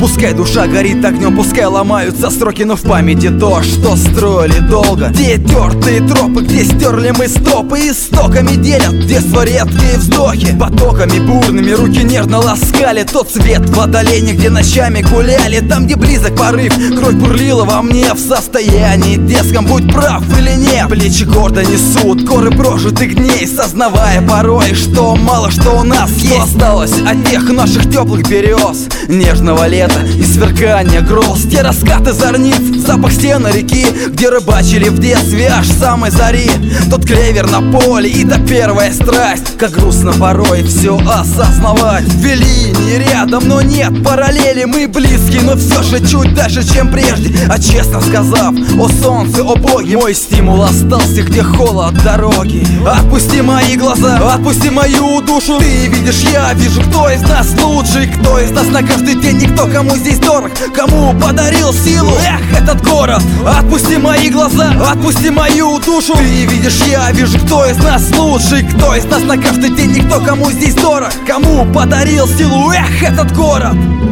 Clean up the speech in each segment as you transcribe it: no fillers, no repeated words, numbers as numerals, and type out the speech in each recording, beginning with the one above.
Пускай душа горит огнем, пускай ломаются строки, но в памяти то, что строили долго. Где тертые тропы, где стерли мы стопы, истоками делят детство редкие вздохи. Потоками бурными руки нежно ласкали тот цвет водоления, где ночами гуляли. Там, где близок порыв, кровь бурлила во мне в состоянии детском. Будь прав или нет, плечи гордо несут горы прожитых дней, сознавая порой, что мало что у нас есть. Что осталось от тех наших теплых берез, нежного лета и сверкания гроз. Те раскаты зорниц, запах стены реки, где рыбачили в детстве аж с самой зари. Тот клевер на поле и та первая страсть. Как грустно порой все осознавать. Две линии рядом, но нет параллели. Мы близки, но все же чуть дальше, чем прежде. А честно сказав, о солнце, о боги, мой стимул остался, где холод дороги. Отпусти мои глаза, отпусти мою душу. Ты видишь, я вижу, кто из нас лучший, кто из нас на каждый день, никто кому здесь дорог, кому подарил силу, эх, этот город. Отпусти мои глаза, отпусти мою душу. Ты видишь, я вижу, кто из нас лучший, кто из нас на каждый день, никто кому здесь дорог, кому подарил силу, эх, этот город.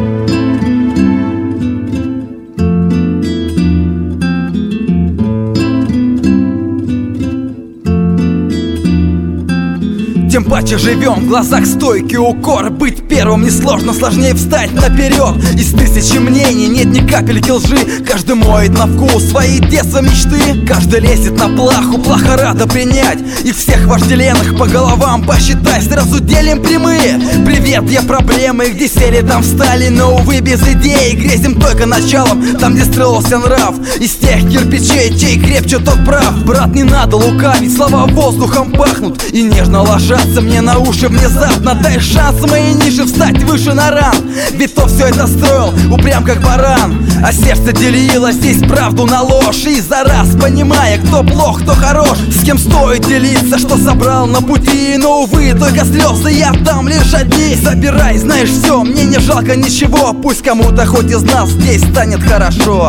Тем паче живем, в глазах стойкий укор. Быть первым несложно, сложнее встать наперед. Из тысячи мнений нет ни капельки лжи. Каждый моет на вкус свои детства мечты. Каждый лезет на плаху, плохо рада принять. И всех вожделенных по головам посчитай. Сразу делим прямые. Привет, я проблемы, где сели, там встали. Но увы, без идеи, грезим только началом. Там, где строился нрав, из тех кирпичей, чей крепче, тот прав. Брат, не надо лукавить, слова воздухом пахнут и нежно ложатся мне на уши внезапно. Дай шанс моей нише встать выше на ран. Ведь то все это строил упрям как баран, а сердце делило здесь правду на ложь. И за раз понимая, кто плох, кто хорош, с кем стоит делиться, что собрал на пути. Но увы, только слезы я там лишь одни. Забирай, знаешь все, мне не жалко ничего. Пусть кому-то хоть из нас здесь станет хорошо.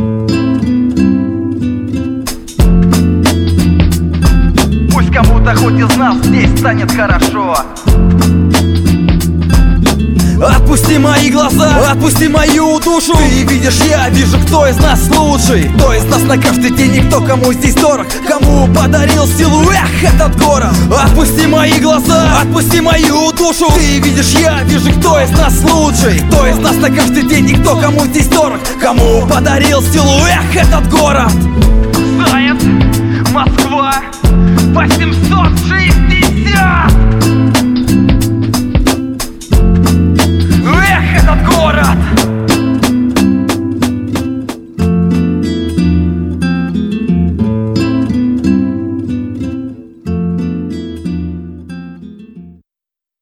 Кому-то хоть из нас здесь станет хорошо. Отпусти мои глаза, отпусти мою душу. Ты видишь, я вижу, кто из нас лучший, кто из нас на каждый день, никто кому здесь дорог, кому подарил силу, эх, этот город. Отпусти мои глаза, отпусти мою душу. Ты видишь, я вижу, кто из нас лучший, кто из нас на каждый день, никто кому здесь дорог, кому подарил силу, эх, этот город. Заяц, Москва, 806.